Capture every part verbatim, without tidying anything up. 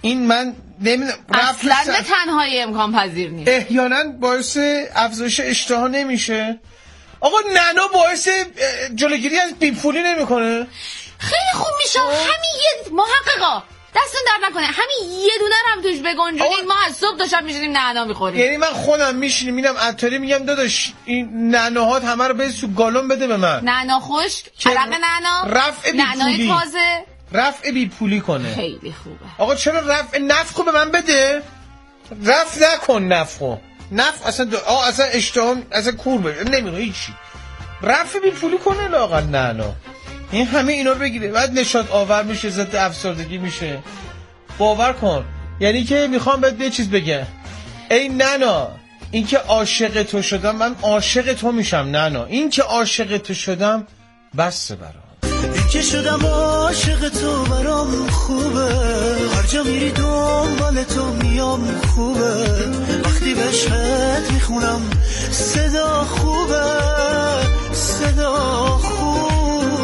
این من نمیدونم اصلا به تنهایی امکان پذیر نیست. احیانا باعث افزایش اشتها نمیشه. آقا نانو باعث جلوگیری از بیپولی نمیکنه؟ خیلی خوب میشه. همین یه محققا دستون در نکنه همین یه دونه هم توش بگنجونید ما از صبح تا شب میشینیم نعنا میخوریم. یعنی من خودم میشینم میرم عطاری میگم داداش این نعناهات همه رو بده تو گالون بده به من. نعنا خشک، عرق نعنا، رفع بی نعنای تازه، رفع بی پولی کنه. خیلی خوبه. آقا چرا رفع نفخو به من بده؟ رفع نکن نفخو. نفخ اصلا دو... آقا اصلا اشتهام اصلا کور بشه نمیره هیچی. رفع بی پولی کنه لااقل نعنا. این همه اینا رو بگیره بعد نشاط آور میشه، ضد افسردگی میشه. باور کن. یعنی که میخوام بهت یه چیز بگم. ای نانا این که عاشق تو شدم من عاشق تو میشم نانا. این که عاشق تو شدم بس برام. این که شدم عاشق تو برام خوبه. هر جا میری دنبال تو میام خوبه. وقتی به عشقت میخونم صدا خوبه صدا خوبه.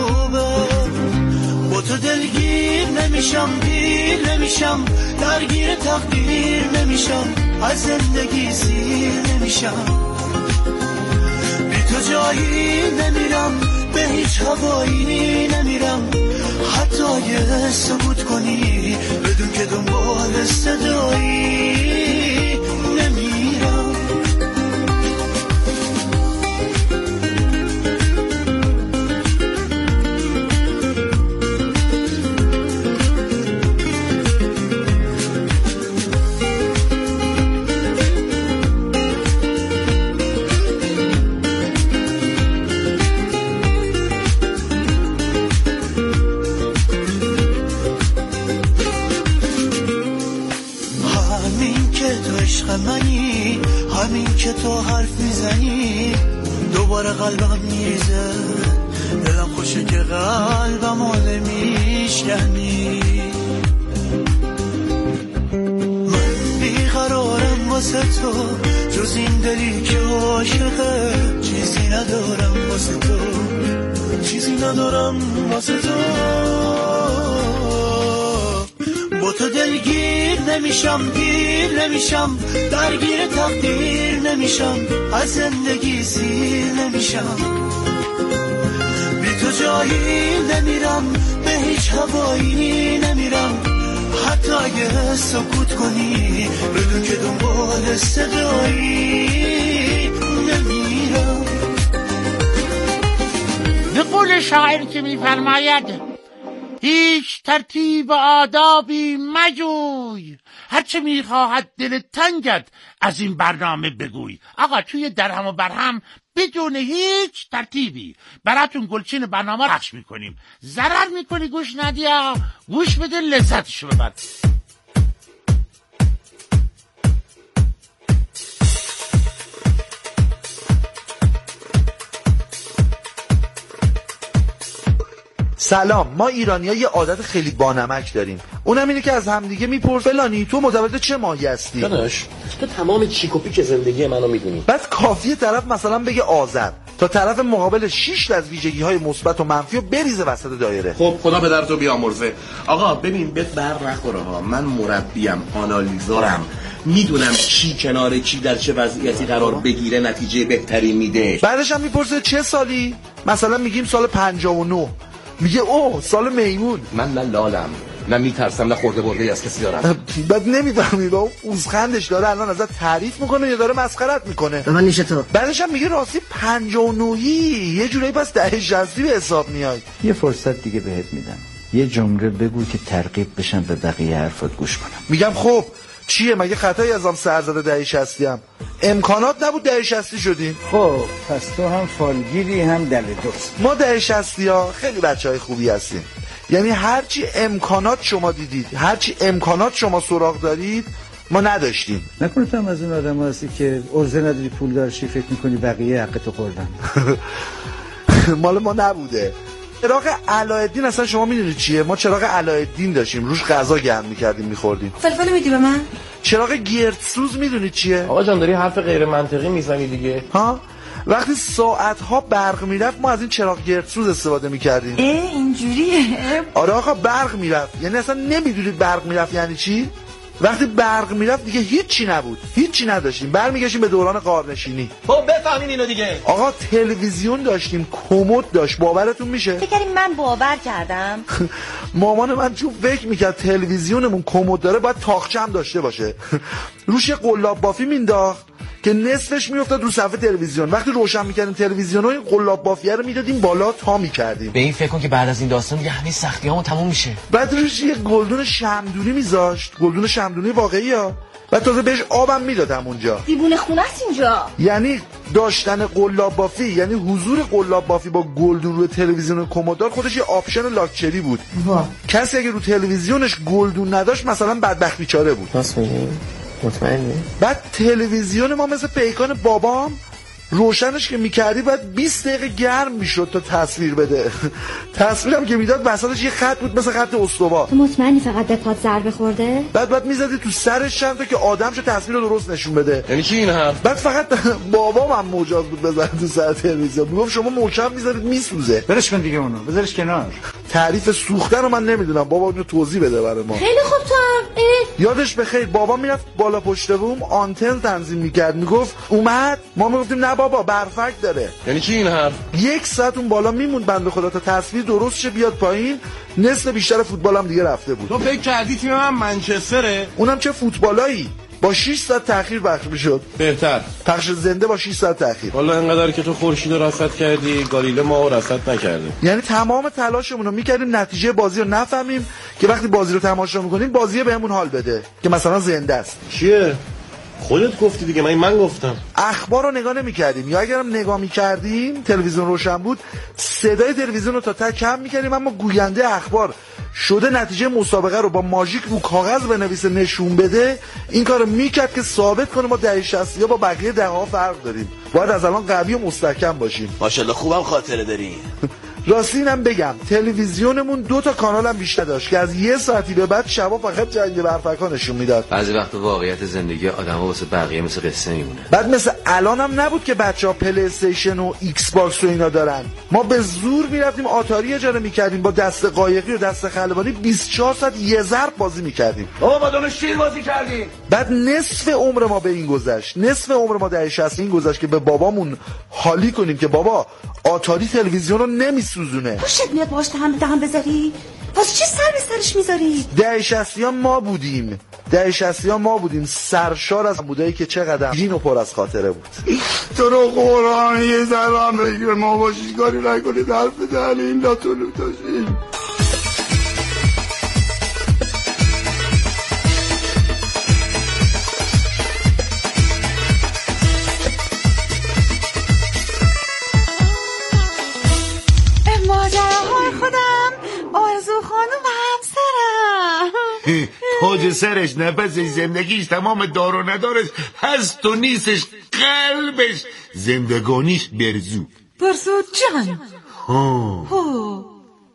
با تو دلگیر نمیشم گیر نمیشم درگیر تقدیر نمیشم از زندگی سیر نمیشم. بی تو جایی نمیرم به هیچ هوایی نمیرم حتی یه سکوت کنی بدون که دنبال صدایی نمیرم. منی همین که تو حرف میزنی دوباره قلبم میریزه دلم خوشه که قلبم آله میشکنی. من بیقرارم واسه تو جز این دلی که عاشقه چیزی ندارم واسه تو چیزی ندارم واسه تو. با تو دلگیر نمیشم گیر نمیشم درگیر تقدیر نمیشم از زندگی سیر نمیشم. بی تو جایی نمیرم به هیچ هوایی نمیرم حتی اگه سکوت کنی بدون که دنبال صدایی نمیرم. به قول شاعر که میفرماید هیچ ترتیب آدابی مجوی هرچه میخواهد دل تنگت از این برنامه بگوی. آقا توی درهم و برهم بدون هیچ ترتیبی براتون گلچین برنامه پخش میکنیم. ضرر میکنی گوش ندیا گوش بده لذتشو ببر. سلام. ما ایرانی‌ها یه عادت خیلی بانمک داریم، اونم اینه که از همدیگه میپرس فلانی تو متولد چه ماهی هستی؟ داداش تو تمام چیک و پیک زندگی منو میدونی. بس کافیه طرف مثلا بگه آذر تا طرف مقابل شش تا از ویژگی‌های مثبت و منفی رو بریزه وسط دایره. خب خدا پدرتو بیامرزه. آقا ببین بهت بر نخوره ها، من مربیم، آنالیزورم، میدونم چی کنار چی در چه وضعیتی قرار بگیره نتیجه بهتری میده. بعدش هم میپرسه چه سالی؟ مثلا میگیم سال پنجاه و نه، میگه اوه سال میمون. من نه لالم نه میترسم نه خورده برده از کسی دارم. بعد نمیفهمی با اون پوزخندش داره الان ازت تعریف میکنه یا داره مسخرت میکنه. به من نیشه تو. بعدش هم میگه راستی پنجاه و نه یه جورایی پس دهه شصت به حساب میای. یه فرصت دیگه بهت میدم، یه جمله بگو که ترغیب بشم به بقیه حرفات گوش کنم. میگم خب چیه مگه خطایی ازم سر زده دهه شصتی هم امکانات نبود دهه شصتی شدیم. خب پس تو هم فالگیری هم دل دوست. ما دهه شصتی ها خیلی بچهای خوبی هستیم، یعنی هرچی امکانات شما دیدید هرچی امکانات شما سراغ دارید ما نداشتیم. نکنه تو هم از اون آدم هستی که عرضه نداری پول دارشی فکر میکنی بقیه حق تو خوردن. مال ما نبوده. چراغ علایالدین اصلا شما میدونید چیه؟ ما چراغ علایالدین داشتیم روش غذا گرم میکردیم میخوردیم. فلفل میدی به من؟ چراغ گردسوز میدونید چیه؟ آقا جان داری حرف غیر منطقی میزنی دیگه. ها؟ وقتی ساعتها برق میرفت ما از این چراغ گردسوز استفاده میکردیم. اه اینجوریه؟ آره آقا برق میرفت، یعنی اصلا نمیدونید برق میرفت یعنی چی؟ وقتی برق میرفت دیگه هیچی نبود، هیچی نداشتیم، برمیگشتیم به دوران غارنشینی. خب بفهمین اینو دیگه. آقا تلویزیون داشتیم، کمد داشت، باورتون میشه؟ فکر کردیم من باور کردم. مامان من چون فکر میکرد تلویزیونمون کمد داره باید تاقچه هم داشته باشه روش یه قلاب بافی مینداخت که نصفش میافتاد رو صفحه تلویزیون. وقتی روشن میکردیم تلویزیون رو این قلاب بافیه رو میدادیم بالا تا میکردیم. به این فکر کن که بعد از این داستان دیگه همین سختیامون تموم میشه. بعد روش یه گلدون شمدونی میذاشت، گلدون شمدونی واقعی ها، بعد تازه بهش آبم میدادم اونجا. دیوونه خونه است اینجا. یعنی داشتن قلاب بافی، یعنی حضور قلاب بافی با گلدون روی تلویزیون کمددار خودش یه آپشن لاکچری بود. وا. کسی اگه رو تلویزیونش گلدون نداشت مثلا بدبخت بیچاره بود. راست میگی؟ مطمئنی؟ بعد تلویزیون ما مثل پیکان بابام روشنش که میکردی بعد بیست دقیقه گرم میشد تا تصویر بده. تصویرم که میداد وسطش یه خط بود مثل خط استوا. تو مطمئنی فقط به پات ضربه خورده؟ بعد بعد میزدی تو سرش چند تا که آدم شو تصویر رو درست نشون بده. یعنی چی این حرف؟ بعد فقط بابام هم مجاز بود بزنه تو سر تلویزیون. میگفت شما محکم میذارید میسوزه. برش کن دیگه اونو، بذارش کنار. تعریف سوختن رو من نمیدونم، بابا اونو توضیح بده برای ما. خیلی خوب تو هم. یادش بخیر بابا میرفت بالا پشت بوم آنتن تنظیم میکرد، میگفت اومد، ما میگفتیم نه بابا برفک داره. یعنی چی این حرف؟ یک ساعت اون بالا میموند بنده خدا تا تصویر درست شه بیاد پایین. نصف بیشتر فوتبال هم دیگه رفته بود. تو فکر کردی تیم من منچستره؟ اونم چه فوتبالایی، با شش ساعت تأخیر پخش میشد. بهتر پخش زنده با شش ساعت تأخیر. والا اینقدر که تو خورشید رو رصد کردی گالیله ما رو رصد نکرده. یعنی تمام تلاشمون رو میکردیم نتیجه بازی رو نفهمیم که وقتی بازی رو تماشا میکنیم بازی بهمون حال بده که مثلا زنده است. چیه؟ خودت گفتی دیگه، من من گفتم. اخبار رو نگاه نمی‌کردیم، یا اگرم نگاه می‌کردیم تلویزیون روشن بود صدای تلویزیون رو تا ته کم می‌کردیم، اما گوینده اخبار شده نتیجه مسابقه رو با ماژیک رو کاغذ بنویسه نشون بده، این کارو میکرد که ثابت کنه ما دهه شصت با بقیه دهه‌ها فرق داریم. باید از الان قوی و مستحکم باشیم. ماشاءالله خوبم خاطره داری. راستی اینم بگم تلویزیونمون دو تا کانال هم بیشتر داشت که از یه ساعتی به بعد شبا فقط جنگ برفکا نشون میداد. بعضی وقت واقعیت زندگی آدم‌ها واسه بقیه مثل قصه میمونه. بعد مثل الانم نبود که بچه‌ها پلی استیشن و ایکس باکس و اینا دارن. ما به زور میرفتیم آتاری اجاره میکردیم با دست قایقی و دست خلبانی بیست و چهار ساعت یه ضرب بازی میکردیم. بابا با دونه شیر بازی کردیم. بعد نصف عمر ما به این گذشت، نصف عمر ما دهه شصت این گذشت که به بابامون حالی کنیم که بابا آتاری تلویزیون رو نمیسوزونه. خوشت میاد باش دهن دهن بذاری؟ واسه چی سر به سرش میذاری؟ دهه شصت ما بودیم، دهه شصت ما بودیم سرشار از بودایی که چقدر جین و پر از خاطره بود. تو رو قرآن یه ذره هم بگیر ما باشید کاری نکنید حرف دهن این لاتولو داشتیم. تاج سرش نفسش زندگیش تمام دار و ندارش هست و نیستش قلبش زندگانیش برزو برزو جان ها ها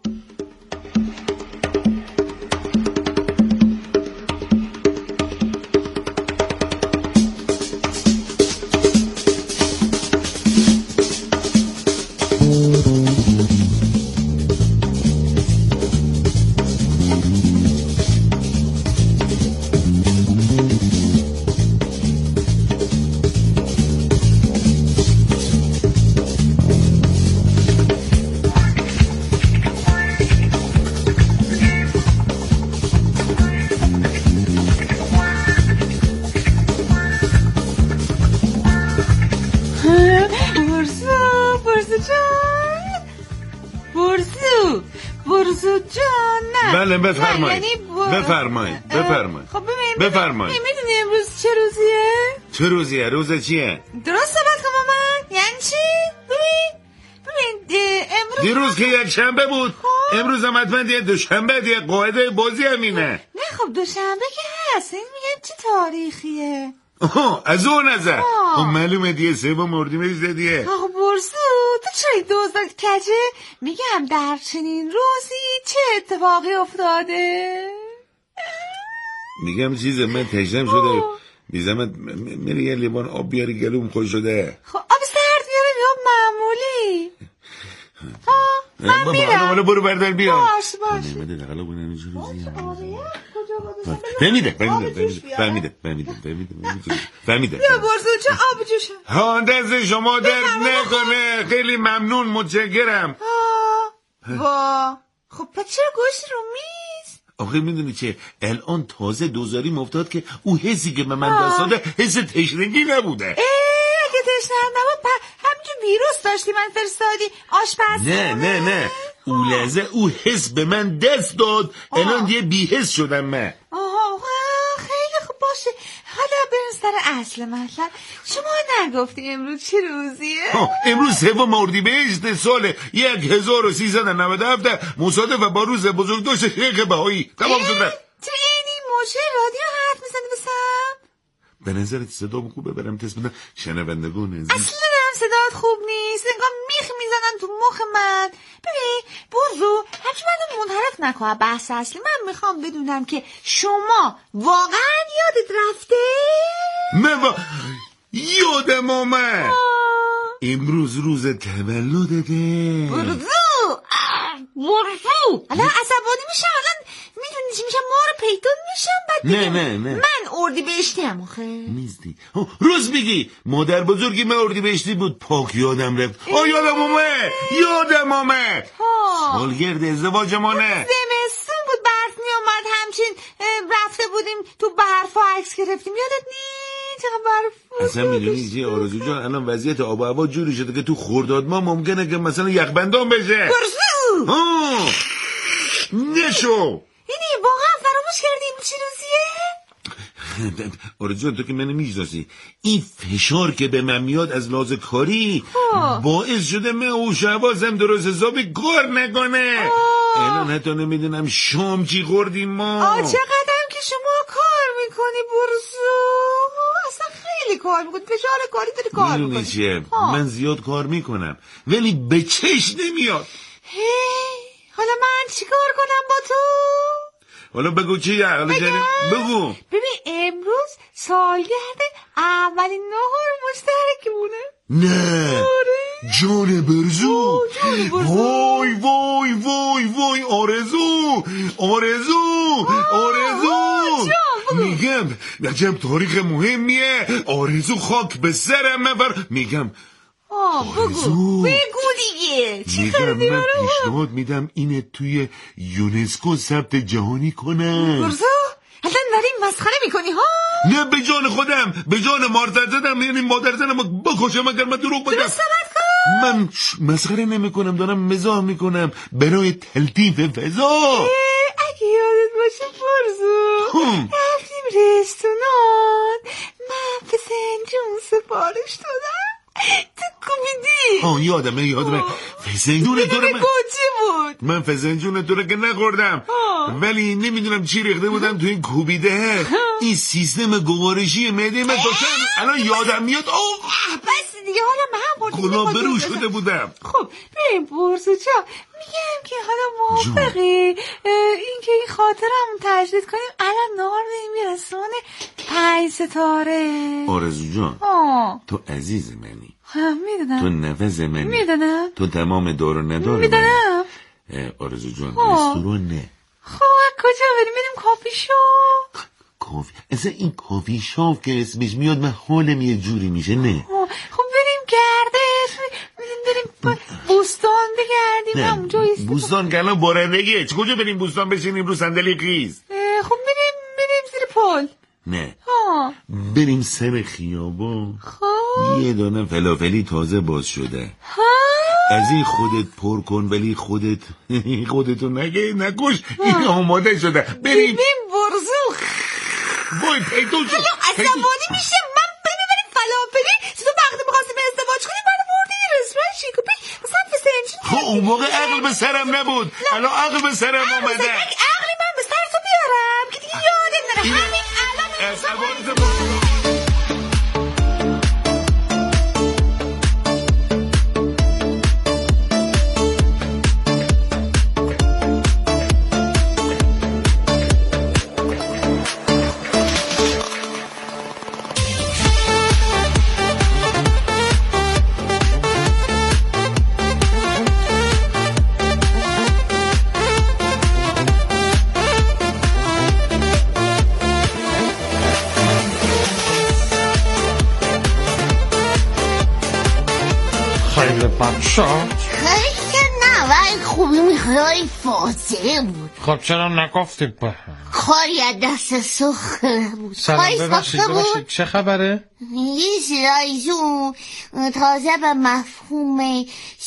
بله بفرمایید بفرمایید بفرمایید خب ببین بفرمایید میدونی امروز چه روزیه؟ چه روزیه؟ روز چیه؟ درست صحبت کن با من. یعنی چی؟ ببین ببین امروز دیروز که یک شنبه بود خب. امروز هم حتما دیگه دوشنبه دیگه قاعده بازی همینه. نه خب دوشنبه که هست، این میگم چه تاریخیه؟ آها از اون نظر خب معلومه دیگه سوم اردیبهشت دیگه. آخه برسو تو چرا دوزد کجه؟ میگم در چنین روزی چه اتفاقی افتاده؟ میگم چیزه من تشنم شده بیزمت میری یه لیوان آب بیاری گلوم خوش شده. خب آب سرد بیاری یا معمولی؟ ها من میرم. حالا برو بردار بیا. باش باش. نمیده دقیقا بودن اینجا روزی هم. فهمیده فهمیده فهمیده فهمیده فهمیده فهمیده بیا برزو چه آب جوشم. ها دست شما درد نکنه، خیلی ممنون، متشکرم. وا خب پس چرا گوشت رو میز؟ آخه میدونی چه، الان تازه دوزاری مفتاد که او حسی که به من دست داده حس تشنگی نبوده. اه اگه تشنه نبود همینجور ویروس داشتی من فرستادی آشپز. نه نه نه او لحظه او حس به من دست داد، الان دیگه بی‌حس شدم من. آها خیلی خوب باشه، حالا بریم سر اصل مطلب. شما نگفتی امروز چه روزیه؟ امروز سوم اردیبهشت سال یک هزار و سیصد و نود و هفت مصادف با روز بزرگداشت شیخ بهایی. تمام شد. تو اینی موچه رادیو حرف میزنی بسم؟ به نظرت صدام خوبه برم تست بدم شنوندگان عزیز؟ اصلا هم صدات خوب نیست، انگار میخ میزنن تو مخ من. ببین برزو هرچی منو منحرف نکنه بحث اصلی. من میخوام بدونم که شما واقعا یادت رفته؟ من با... یادم آمد امروز روز تولدته. برزو برزو الان عصبانی میشم، الان میدونی چی میشم، ما رو پیدا میشم بعد نه نه نه من اردیبهشتی ام آخه نیستی. روز میگی مادر بزرگی من اردیبهشتی بود، پاک یادم رفت. آه یادم اومد یادم اومد سالگرد ازدواج ما. نه زمستون بود برف میومد همچین رفته بودیم تو برف و عکس گرفتیم، یادت نیست؟ چقدر برف بود. اصلا میدونی چی آرزو جان، الان وضعیت آب و هوا جوری شده که تو خرداد ما ممکنه که مثلا یخبندان بشه. برزو ها نشو. اینی واقعا فراموش کردیم چی روزیه؟ آرزو تو که منو میشناسی، این فشار که به من میاد از لحاظ کاری باعث شده من او شوازم درست حسابی کار نکنه. الان حتی نمیدونم شام چی خوردیم ما. آه چقدرم که شما کار میکنی برزو، اصلا خیلی کار میکنی، فشار کاری داری کار میکنی. چیه؟ من زیاد کار میکنم ولی به چش نمیاد. هی حالا من چی کار کنم با تو؟ حالا بگو چیه؟ حالا بگو. ببین امروز سالگرد اولین نهار مشترکمونه. نه جان برزو. وای وای وای وای آرزو آرزو آرزو میگم عجب تاریخ مهمیه. آرزو خاک به سرم مبر. میگم بگو بگو دیگه چی خریدی من پیشنهاد میدم اینه توی یونسکو ثبت جهانی کنن. برزو الان داری مسخره میکنی ها؟ نه به جان خودم، به جان مادرزادم، یعنی مادرزادم بکشم اگر من دروغ بگم. من مسخره نمی کنم، دارم مزاح میکنم برای تلطیف فضا. اگه یادت باشه برزو رفتیم رستوران، من به سنجون سفارش دادم تو کوبیدی. آه یادمه یادمه فسنجون تو رو من بود من فسنجون تو رو که نخوردم ولی نمیدونم چی ریخته بودم تو این کوبیده. این سیستم گوارشی معده من داشتم الان یادم میاد. آه بس دیگه حالا من هم گناه برو شده بودم. خب بریم برزو جا، میگم که حالا موافقی این که این خاطرم تجدید کنیم، الان نهار میرسونه پنج ستاره. آرزو جان آه. تو عزیز منی، میدونم تو نفس منی، میدونم تو تمام دار و ندار میدونم. آرزو جان رستوران نه. خب کجا بریم؟ بریم کافی شاپ. کافی اصلا این کافی شاپ که اسمش میاد من حالم یه جوری میشه. نه خب بریم گردش، بریم بوستان بگردیم همونجا. بوستان که الان بارندگیه، کجا بریم بوستان بشینیم رو صندلی خیز؟ خب بریم بریم زیر پل. نه ها. بریم سر خیابان. خب یه دانه فلافلی تازه باز شده ها؟ از این خودت پر کن ولی خودت خودتو نگه نکش. این آماده شده بریم. ببین برزو وای پیدو شد عصبانی میشه من. بریم فلافلی تو وقتی میخواستی به ازدواج کنی منو بردی یه رستوران شیکوپی مثلا فسنجون. خب اون موقع عقل به سرم نبود، الان عقل به سرم آمده. عقلی من به سر تو بیارم که دیگه یادت نره همین الان. دل بچه خیلی که نه ولی خوبی میخوای فاصله بود. خب چرا نگفتی به کاری از دست سخره بود. سلام ببخشید ببخشید چه خبره؟ یه سرایزون تازه به مفهوم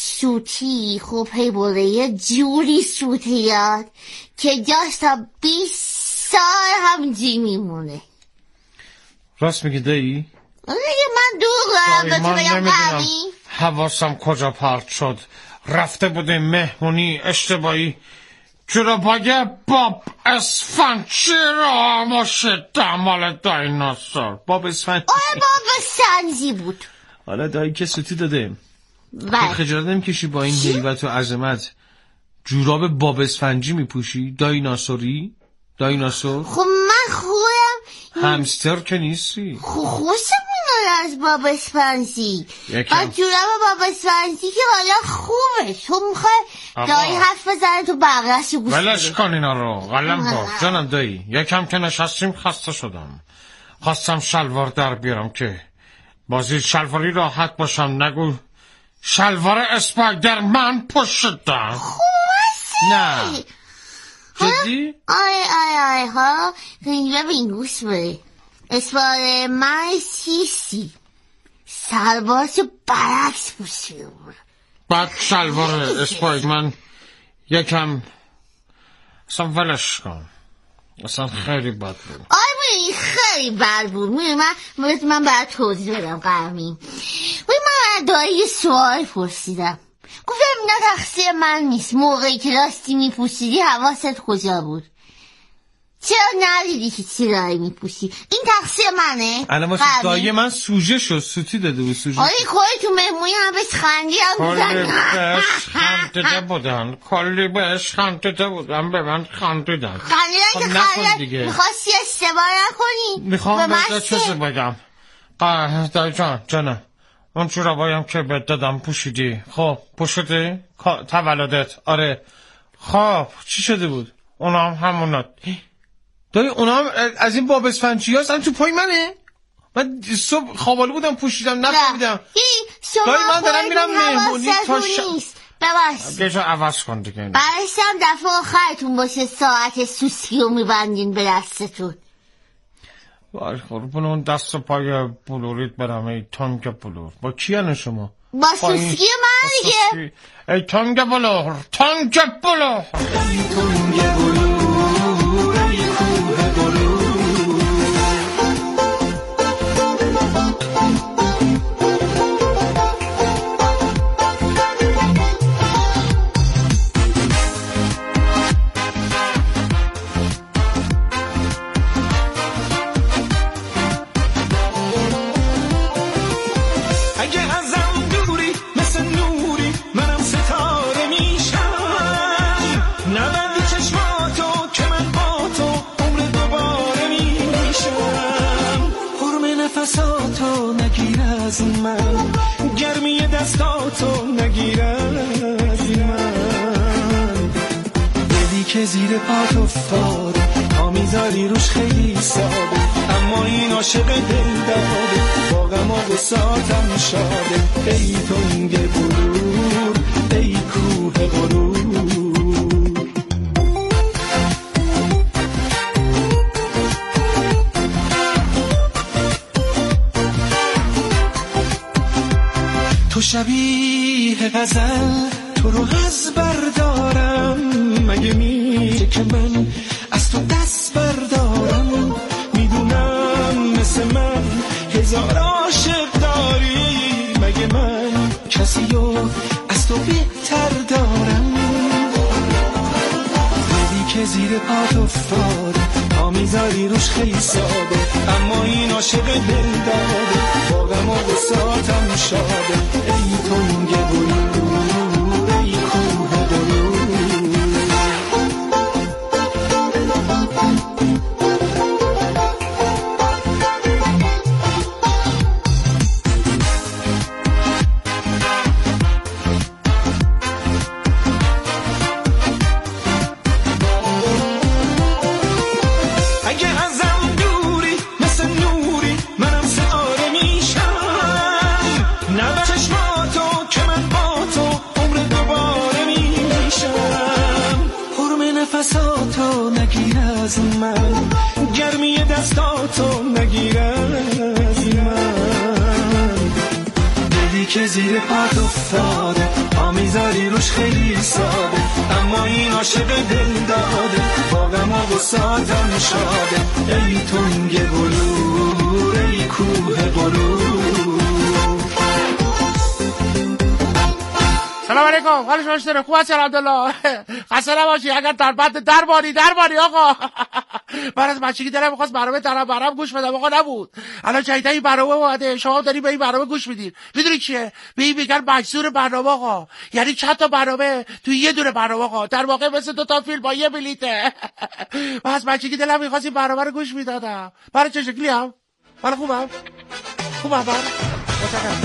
سوتی خب هی بوده یه جوری سوتی یاد که جاش تا بیست سال همجی میمونه. راست میگی دایی؟ من دورم به تو بگم قوی حواسم کجا پرت شد. رفته بوده مهمونی اشتباهی جورابای باب اسفنجی را ماشده مال دایناسور. باب اسفنجی آره باب اسفنجی بود. حالا دایی که سوتی داده بله. خجالت نمیکشی با این هیبت و عظمت جوراب باب اسفنجی میپوشی؟ دایناسوری؟ دایناسور؟ خب من خودم همستر که نیستی. خب خوشم میاد از باب اسفنجی با جوراب باب اسفنجی که حالا خوبه. تو میخوای دایی حرف بزنه تو بقیه‌اش گوش بده. ولش کن اینا رو قلم باش جانم دایی. یکم که نشستیم خسته شدم خواستم شلوار در بیارم که بازی شلواری راحت باشم. نگو شلوار اسپایدرمن پشتم. خوبه نه جدی؟ آی آی آی ها ببین گوش بده. اسپایدرمن چیستی سلوارشو برعکس پوشیده بود. بعد شلوار اسپایدرمن یکم اصلا ولش کن اصلا خیلی بد بود. آی خیلی بد بود. من من باید توضیح بدم قرمی. من دایی یه سوال پرسیدم گفتم اینا تقصیر من نیست. موقعی که راستی میپوشیدی حواست کجا بود؟ چرا ندیدی که چی دایی میپوشی؟ این تقصیر منه؟ الان واسه دایی من سوژه شد سوتی داده بود سوژه. آره کلی تو مهمونی هم بهش خندی هم بودن. کلی بهش خندیده بودن کلی بهش خندیده بودن به من خندیدن. خندیدن که خندیدن میخواستی اشتباه نکنی. میخوام به چیزی بگم دایی جان جانم اون جورابایم که بهت دادم پوشیدی. خب پوشیدی؟ تولدت آره. خب چی شده بود؟ اونا هم همونات دایی. اونا هم از این باب اسفنجی هست هم تو پای منه. من صبح خوابالو بودم پوشیدم نفهمیدم. دایی من دارم میرم مهمونی تا ش... بباش گیجا عوض کن دیگه. برشم دفعه آخرتون باشه ساعت سوسکی رو میبندین به دستتون. وای قربون اون دست پای بلوریت برم. ای تانگ بلور با کیانه شما؟ با سوسکی من دیگه. ای تانگ بلور تانگ بلور ای تانگ بلور ای کوه بلور. نفساتو نگیر از من گرمی دستاتو نگیر از من. دلی که زیر پات افتاد تا میذاری روش خیلی ساده اما این عاشق دل داده با غم و غصاتم شاده. ای تنگ بلور ای کوه بلور. تو شبیه غزل تو رو از بردارم مگه میشه که من از تو دست بردارم. میدونم مثل من هزار عاشق داری مگه من کسی رو از تو بهتر دارم. دلی که زیر پات افتاد تا میذاری روش خیلی ساده اما این عاشق دل داده با غم و غصاتم شاده. ای تنگ بلور ای کوه بلور. نه به چشماتو که من با دستاتو نگیره از من، دلی که زیر پات افتاده پا میذاری روش خیلی ساده، اما این عاشق دل داده با غم و غصاتم شاده. ای تنگ بلور ای کوه بلور. سلام علیکم، حال شما چطوره؟ خوب هستی الحمدلله؟ خسته نباشی. اگر در بند درباری درباری آقا. من از بچگی دلم می‌خواست برنامه طرب برام گوش بدم آقا، نبود. الان جدیدا این برنامه اومده، شما دارید به این برنامه گوش میدید. میدونی چیه؟ به این میگن مجذور برنامه آقا. یعنی چند تا برنامه تو یه دونه برنامه آقا. در واقع مثل دو تا فیلم با یه بلیته. من از بچگی دلم می‌خواست این برنامه رو گوش میدادم. برای چه شکلیم؟ من خوبم؟ خوبم من؟ متشکرم.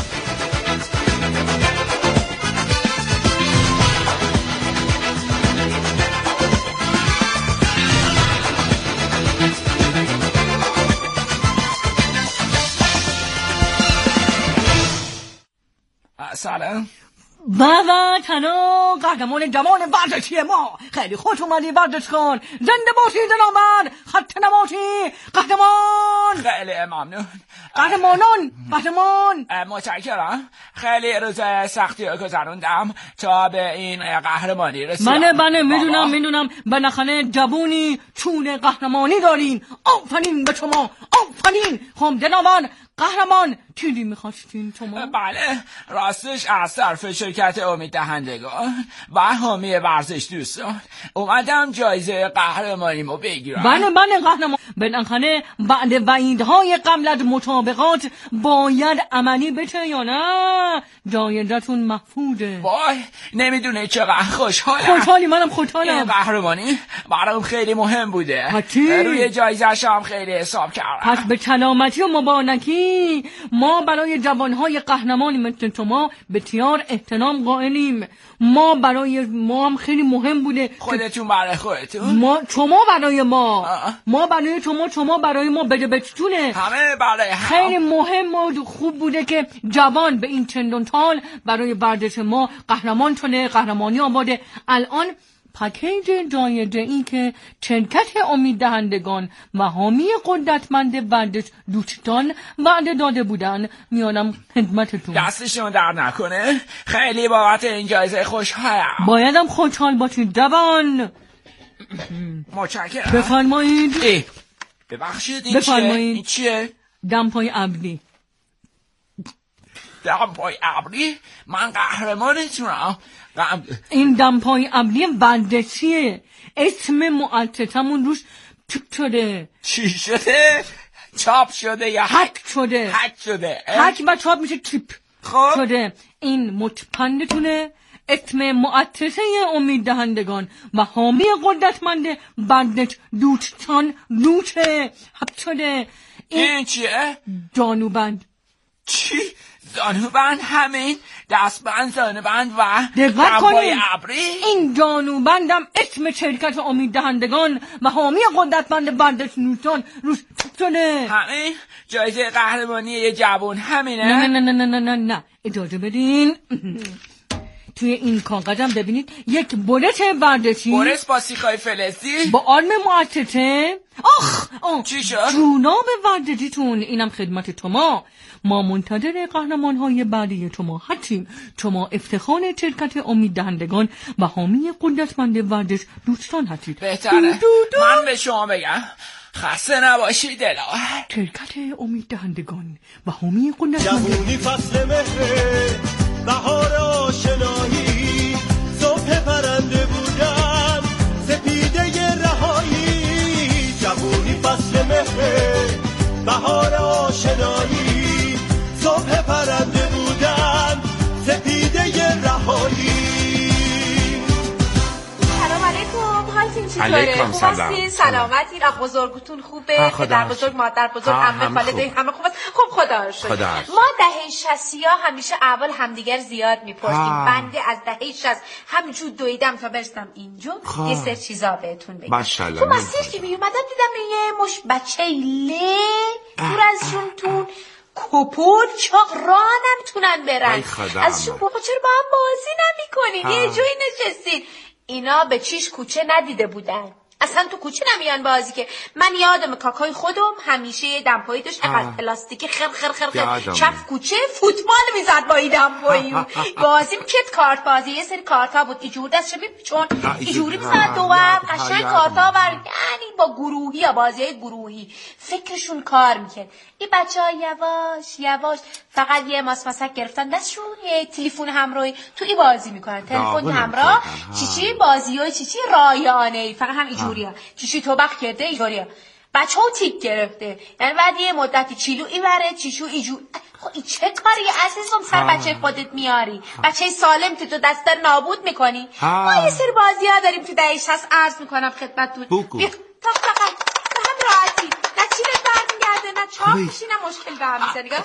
سلام. بابا تنو قهرمان جوان ورزشی ما، خیلی خوش اومدی ورزش کن. زنده باشی جنابان، خط نباشی قهرمان. خیلی ممنون قهرمانان قهرمان. متشکرم. خیلی روز سختی رو گذروندم تا به این قهرمانی رسیدم. بله بله میدونم میدونم بالاخره جوونی چون قهرمانی دارین. آفرین به شما، آفرین. خب جنابان قهرمان چیزی میخواستین شما؟ بله راستش از طرف شرکت امید دهندگان و حامی ورزش دوستان اومدم جایزه قهرمانیمو بگیرم. بله بله قهرمان. بالاخره بعد وعیدهای قبل از مسابقات باید عملی بشه یا نه؟ جایزتون محفوظه. وای نمیدونه چقدر خوشحالم. خوشحالی منم خوشحالم. این قهرمانی برام خیلی مهم بوده. حتی روی جایزه‌ش هم خیلی حساب کردم. پس به سلامتی و مبارکی. ما برای جوانهای قهرمانی مثل شما بسیار احترام قائلیم. ما برای ما هم خیلی مهم بوده. خودتون برای خودتون؟ ما شما برای ما آه. ما برای شما شما برای ما بده بچتونه. همه برای هم. خیلی مهم و خوب بوده که جوان به این چندان سال برای ورزش ما قهرمان شده، قهرمانی آورده. الان پکیج جایزه ای که شرکت امید دهندگان و حامی قدرتمند ورزش دوستان وعده داده بودن میانم خدمتتون. دستشون در نکنه. خیلی بابت این جایزه خوشحالم. بایدم خوشحال باشید جوان. متشکرم. بفرمایید. ببخشید این چیه؟ این چیه؟ دمپای ابری. دمپای ابری؟ من قهرمانتونم. این دمپای ابری ورزشیه. اسم مؤسسمون روش چاپ شده. چی شده؟ چاپ شده یا هک شده؟ هک شده. هک و چاپ میشه تریپ خب شده. این متپندتونه. اسم مؤسسه امید دهندگان و حامی قدرتمند ورزش دوستان روشه هک شده. این چیه؟ جانوبند. چی؟ زانوبند؟ همین دستبند، زانوبند و دقت کنید ابری؟ این جانوبندم اسم شرکت امید دهندگان و حامی قدرتمند ورزش دوستان روش شده. همین جایزه قهرمانی یه جوان همینه؟ نه نه نه نه نه نه نه اجازه بدین. توی این کاغذم ببینید یک برس ورزشی، برس با سیخای فلزی با آرم مؤسسه. آخ آه. چی شد؟ جوناب ورزشیتون اینم خدمت شما. ما منتظر قهرمان های بعدی شما هستیم. شما افتخار شرکت امید دهندگان و حامی قدرتمند ورزش دوستان هستید. بهتره دو دو دو. من به شما بگم خسته نباشید دلاور. شرکت امید دهندگان و حامی قدرتمند. جوونی فصل مهره، بهار آشنایی، صبح پرنده بودن، سپیده رهایی. جوونی فصل مهره، بهار آشنایی، صبح پرنده بودن، سپیده رهایی. سلام علیکم، حالتون چطوره؟ علیکم خوب سلام. هستین؟ سلامتین؟ آقا بزرگتون خوبه؟ پدر بزرگ، مادر بزرگ، عمه، خاله، همه خوبه؟ خب خدا رو شکر. ما دهه شصت ها همیشه اول همدیگر زیاد میپرسیم. بنده از دهه شصت همینجور دویدم تا برسم اینجا یه سر چیزا بهتون بگم. ماشاءالله. تو مسیر که میومدم دیدم یه مش بچه له دور ازشون تون کپور چاق راه نمیتونن برن. ازشون بابا چرا با هم بازی نمیکنین؟ یه جایی نشستین. اینا به چیش کوچه ندیده بودن، اصلا تو کوچه نمیان بازی که. من یادم کاکای خودم همیشه یه دمپایی داشت اینقدر پلاستیکی خر خر خر خر کف کوچه فوتبال میزد با این دمپایی. بازی میکرد کارت بازی، یه سری کارتا بود اینجور دستش چون اینجوری میزد دوام قشنگ کارتا بر، یعنی با گروهی یا بازیای گروهی فکرشون کار میکرد. این بچه‌ها یواش یواش فقط یه ماس مسک گرفتن دستشون، یه تلفن همراهی تو این بازی میکنن، تلفن همراه چیچی بازیای چیچی رایانه، فقط هم اینجوریه چیچی توبخ کرده اینجوریه. بچه‌ها تیک گرفته، یعنی بعد یه مدتی چیلو اینوره چیشو اینجور. خب این چه کاری عزیزم سر بچه خودت میاری؟ بچه سالم تو دست نابود میکنی. ما یه سری بازی‌ها داریم تو دهه شصت عرض میکنم خدمتتون. تا فقط هم راحتی نه چیلت برمیگرده نه چاق میشی نه مشکل به هم میزنی.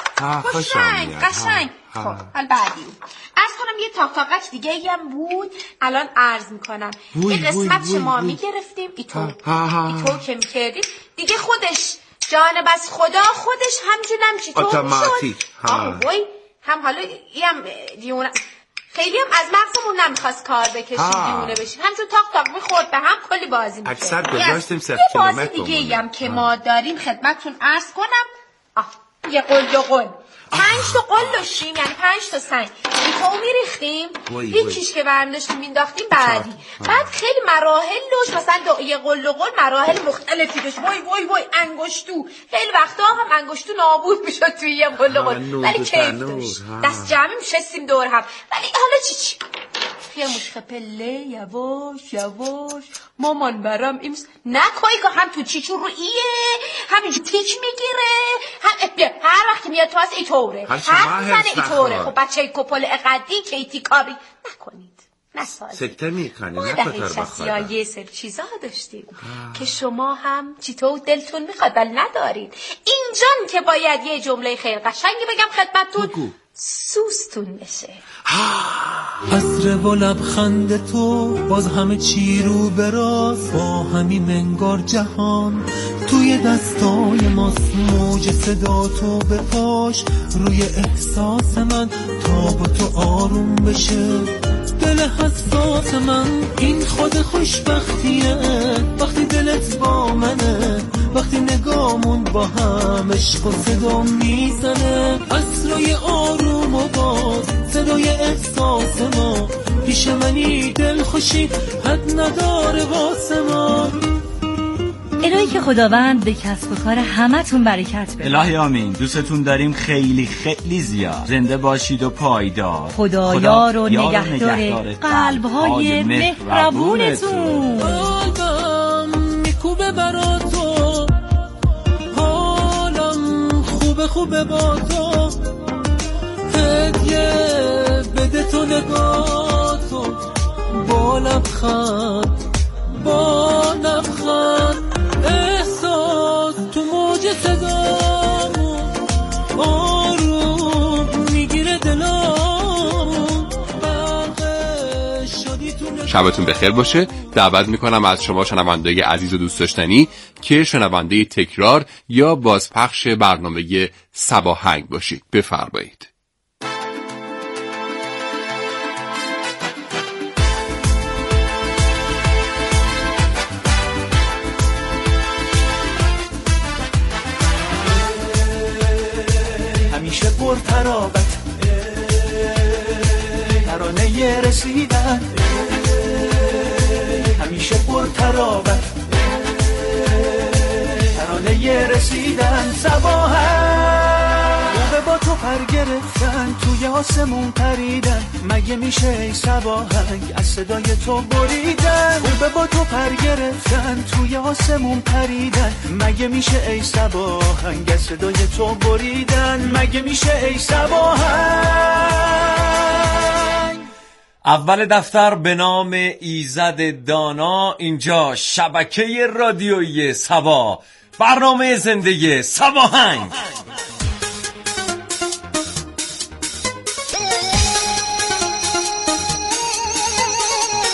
قشنگ قشنگ. خب حال بعدی عرض کنم یه تاق تاقک دیگه هم بود الان عرض میکنم. یه قسمت شما میگرفتیم ایطور ایطور که میکردیم دیگه خودش جانب از خدا خودش همجونم چی طور میشد. هم حالا هم دیونه خیلی هم از مغزمون نمیخواست کار بکشیم دیونه بشیم، همچون تاق تاق میخورد به هم کلی بازی میکرد. اکثر گذاشتیم صفر کیلومتر. یه بازی دیگه هم که ما داریم خدمتتون عرض کنم. آه یه قل و قل پنج تا قل داشتیم، یعنی پنج تا سنگ بیخو میریختیم یکیش که برنداشتیم مینداختیم بعدی. بعد خیلی مراحل داشت، مثلا یه قل و قل مراحل مختلفی داشت. وای وای وای انگشتو خیلی وقتا هم انگشتو نابود میشد توی یه قل و قل، ولی کیف داشت. دست جمعی میشستیم دور هم. ولی حالا چی چی یه مشخ پله یواش یواش مامان برام ایمس نکوی که هم تو چی چون رو ایه همینجور تیک میگیره هم هر وقت میاد تو از ایطوره هر میزنه ایطوره. خب بچه کپل اقدی کیتی کاری نکنید نسازید سکته میکنید. ما دهی شصتی ها یه سر چیزا داشتیم که شما هم چیطور دلتون میخواد ولی ندارید. اینجان که باید یه جمله خیلی قشنگی بگم خدمتتون سوستون بشه. عطر و لبخند تو باز همه چی رو براست، با همین منگار جهان توی دستای ماست. موج صدا تو به پاش روی احساس من تا با تو آروم بشه دل حساس من. این خود خوشبختیه وقتی دلت با منه، وقتی نگامون با هم عشق و صدا میزنه. عصرای آروم و باز صدای احساس ما پیش منی دل خوشی حد نداره واسه ما. الهی که خداوند به کسب و کار همتون برکت بده. الهی آمین. دوستتون داریم خیلی خیلی زیاد. زنده باشید و پایدار. خدا یار و نگهدار قلب‌های مهربونتون. قلبم میکوبه برا تو، حالم خوبه خوبه با تو، هدیه بده تو نگاه تو، با لبخند با لبخند احساس تو موج صدامون آروم میگیره دلامون. شبتون بخیر باشه. دعوت میکنم از شما شنوندگان عزیز و دوست داشتنی که شنونده تکرار یا بازپخش برنامه صباهنگ باشید. بفرمایید. همیشه پر ترابت ترانه رسیدن، همیشه پر ترابت ترانه رسیدن. صباحن خوبه با تو پر گرفتن توی آسمون پریدن، مگه میشه ای صباحنگ از صدای تو بریدن. خوبه با تو پر گرفتن توی آسمون پریدن، مگه میشه ای صباحنگ از صدای تو بریدن. مگه میشه ای صباحنگ. اول دفتر به نام ایزد دانا، اینجا شبکه رادیویی سبا، برنامه زندگی صباهنگ.